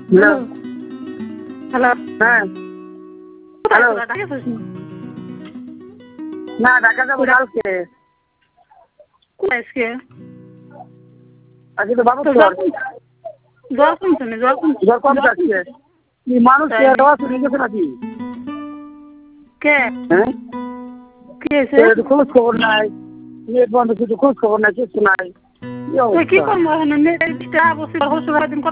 Hello hello হ্যাঁ hello না ঢাকা যাবো কালকে। আজকে আজকে তো বাবু জ্বর কমছে না জ্বর কম যাচ্ছে। মানুষ চলে গেছে নাকি? কে হ্যাঁ কি হয়েছে? খোঁজ খবর নাই, নেট বন্ধ, কিছু খোঁজ খবর নাই, কিছু নাই। কি করবো এখন?